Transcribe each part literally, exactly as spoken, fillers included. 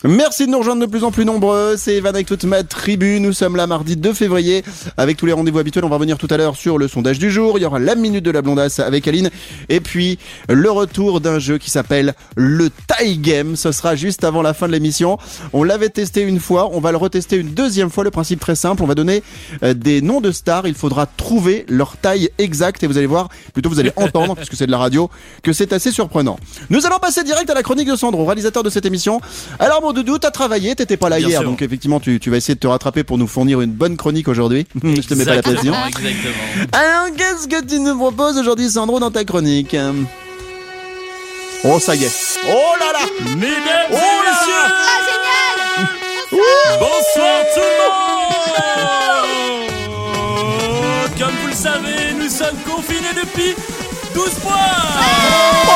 Merci de nous rejoindre de plus en plus nombreux. C'est Evan avec toute ma tribu. Nous sommes là mardi deux février avec tous les rendez-vous habituels. On va revenir tout à l'heure sur le sondage du jour. Il y aura la minute de la blondasse avec Aline. Et puis le retour d'un jeu qui s'appelle le Taille Game. Ce sera juste avant la fin de l'émission. On l'avait testé une fois. On va le retester une deuxième fois. Le principe très simple. On va donner des noms de stars. Il faudra trouver leur taille exacte. Et vous allez voir, plutôt vous allez entendre, puisque c'est de la radio, que c'est assez surprenant. Nous allons passer direct à la chronique de Sandro, réalisateur de cette émission. Alors mon doudou, t'as travaillé, t'étais pas là Bien hier, sûr. Donc effectivement tu, tu vas essayer de te rattraper pour nous fournir une bonne chronique aujourd'hui. Je te mets pas la pression. Exactement. Alors qu'est-ce que tu nous proposes aujourd'hui, Sandro, dans ta chronique? Oh ça y est. Oh là là. Mesdames oh et messieurs. Ah génial. Bonsoir tout le monde. Comme vous le savez, nous sommes confinés depuis douze mois. Oh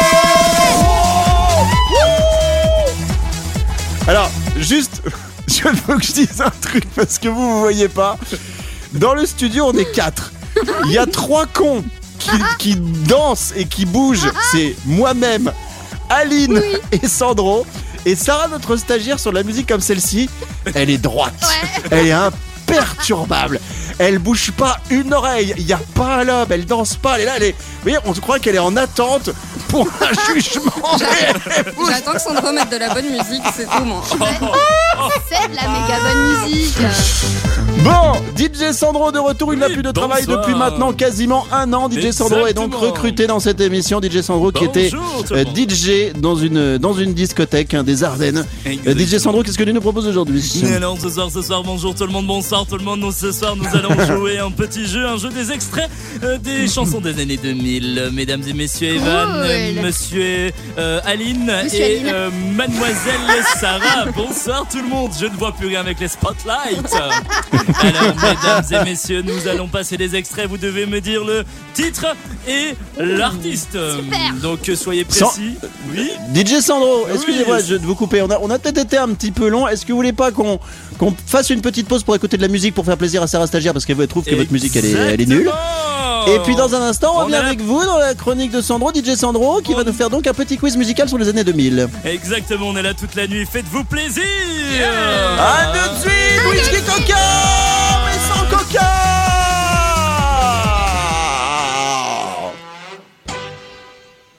Alors, juste, je veux que je dise un truc parce que vous, vous voyez pas. Dans le studio, on est quatre. Il y a trois cons qui, qui dansent et qui bougent. C'est moi-même, Aline oui. et Sandro. Et Sarah, notre stagiaire sur la musique comme celle-ci, elle est droite. Ouais. Elle est imperturbable. Elle bouge pas une oreille. Il n'y a pas un lobe. Elle danse pas. Elle est là. Elle est... Vous voyez, on croit qu'elle est en attente pour un jugement. J'attends que Sandro mette de la bonne musique, c'est tout moi. C'est de la méga bonne musique. Bon, D J Sandro de retour, il n'a oui, plus de bonsoir. Travail depuis maintenant quasiment un an. D J Exactement. Sandro est donc recruté dans cette émission. D J Sandro qui était euh, D J dans une, dans une discothèque hein, des Ardennes. Euh, D J Sandro, qu'est-ce que tu nous proposes aujourd'hui? Alors ce soir, ce soir, bonjour tout le monde, bonsoir tout le monde. Nous, ce soir, nous allons jouer un petit jeu, un jeu des extraits euh, des chansons des années deux mille. Mesdames et messieurs, Evan, cool. euh, monsieur euh, Aline monsieur et Aline. Euh, mademoiselle Sarah. Bonsoir tout le monde. Je ne vois plus rien avec les spotlights. Alors, mesdames et messieurs, nous allons passer des extraits. Vous devez me dire le titre et l'artiste. Super. Donc, soyez précis. Sans... Oui. D J Sandro, oui. excusez-moi je de vous couper. On a, on a peut-être été un petit peu long. Est-ce que vous voulez pas qu'on, qu'on fasse une petite pause pour écouter de la musique pour faire plaisir à Sarah Stagiaire parce qu'elle trouve que Exactement. Votre musique elle est, elle est nulle. Et puis dans un instant, on, on revient a... avec vous dans la chronique de Sandro, D J Sandro, qui on... va nous faire donc un petit quiz musical sur les années deux mille. Exactement, on est là toute la nuit. Faites-vous plaisir. Yeah. À tout de suite, Whisky Coca.